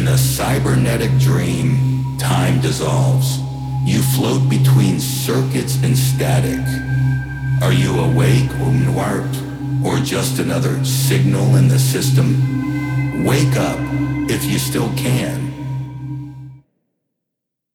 In a cybernetic dream, time dissolves. You float between circuits and static. Are you awake, Umnwart, or just another signal in the system? Wake up if you still can.